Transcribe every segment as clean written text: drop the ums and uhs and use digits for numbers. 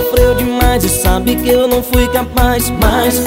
sofreu demais e sabe que eu não fui capaz. Mais.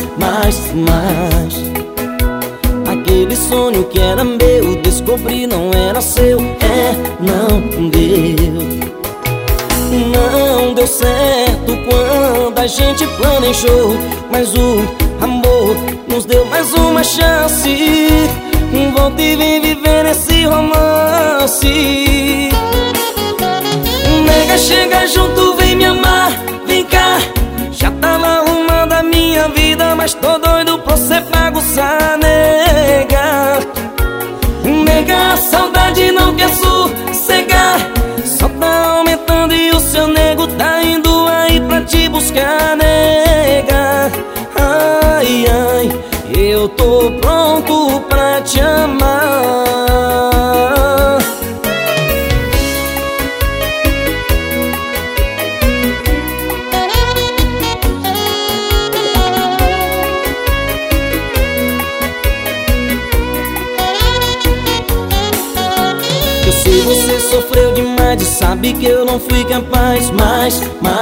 Aquele sonho que era meu, descobri não era seu. Não deu. Não deu certo quando a gente planejou, mas o amor nos deu mais uma chance. Volta e vem viver esse romance. Nega, chega junto, vem me amar, vem cá. Já tava arrumando a minha vida, mas tô doido pra você bagunçar, nega. Nega, a saudade não quer sossegar, só tá aumentando e o seu nego tá indo aí pra te buscar, nega. Ai, ai, eu tô pronto pra te amar. Eu sei, você sofreu demais e sabe que eu não fui capaz. Mais.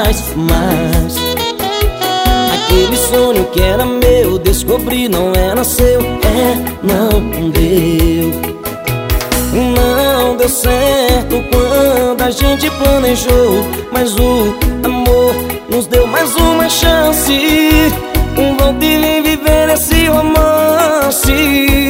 Aquele sonho que era meu, descobri não era seu. Não deu. Não deu certo quando a gente planejou, mas o amor nos deu mais uma chance. Volta e vem viver esse romance.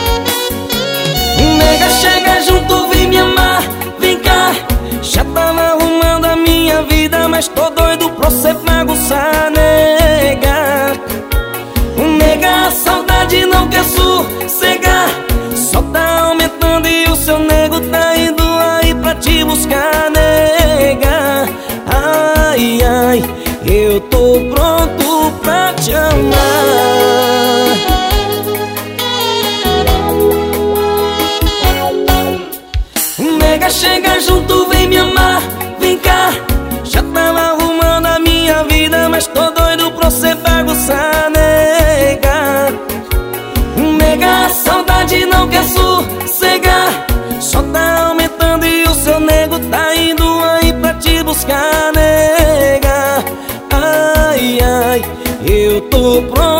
Nega, chega junto, vem me amar, vem cá. Já tava arrumando a minha vida, mas tô doido pra você bagunçar, nega. Nega, a saudade não quer sossegar, só tá aumentando e o seu nego tá indo aí pra te buscar, nega. Ai, ai, eu tô pronto pra te amar. Nega, chega junto, vem me amar, vem cá. Já tava arrumando a minha vida, mas tô doido pra você bagunçar, nega. Nega, a saudade não quer sossegar, só tá aumentando e o seu nego tá indo aí pra te buscar, nega. Ai, ai, eu tô pronto